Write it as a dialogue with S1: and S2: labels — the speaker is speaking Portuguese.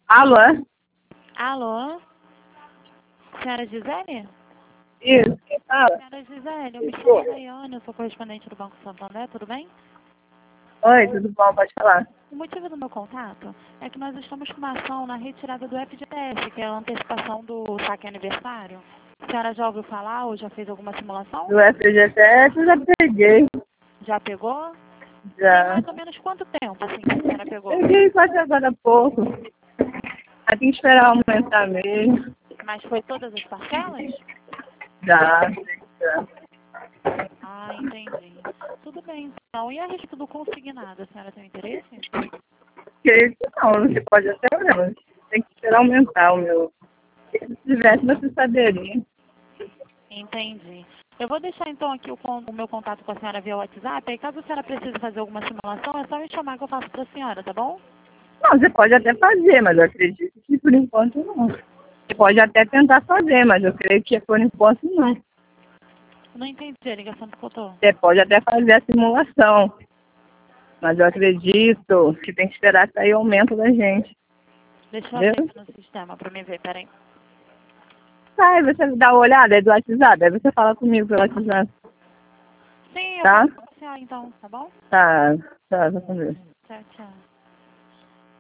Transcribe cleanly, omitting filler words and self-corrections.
S1: Alô?
S2: Alô? Senhora Gisele?
S1: Isso, quem fala?
S2: Senhora Gisele, eu me chamo Daiane, eu sou correspondente do Banco Santander, tudo bem?
S1: Oi, tudo bom? Pode falar.
S2: O motivo do meu contato é que nós estamos com uma ação na retirada do FGTS, que é a antecipação do saque aniversário. A senhora já ouviu falar ou já fez alguma simulação?
S1: Do FGTS eu já peguei.
S2: Já pegou? Tem
S1: Já.
S2: mais ou menos quanto tempo, assim, que a senhora pegou?
S1: Peguei quase agora há pouco. Aí tem que esperar aumentar mesmo.
S2: Mas foi todas as parcelas?
S1: Já. Já.
S2: Ah, entendi. Tudo bem, então. E a respeito do consignado, a senhora tem interesse?
S1: Porque não, você pode até não. Tem que esperar aumentar o meu. Se tivesse, você saberia.
S2: Entendi. Eu vou deixar então aqui o meu contato com a senhora via WhatsApp, aí caso a senhora precise fazer alguma simulação, é só me chamar que eu faço para a senhora, tá bom?
S1: Não, você pode até fazer, mas eu acredito que por enquanto não. Você pode até tentar fazer, mas eu creio que por enquanto não.
S2: Eu não entendi a ligação que cortou.
S1: Você pode até fazer a simulação, mas eu acredito que tem que esperar sair o aumento da gente.
S2: Deixa eu abrir
S1: Entendeu?
S2: aqui no sistema para me ver, peraí.
S1: Aí você dá uma olhada aí do WhatsApp, aí você fala comigo pelo WhatsApp.
S2: Sim, eu
S1: Tá?
S2: falo com a senhora então, tá bom?
S1: Tá, tá, tá com Deus.
S2: Tchau, tchau.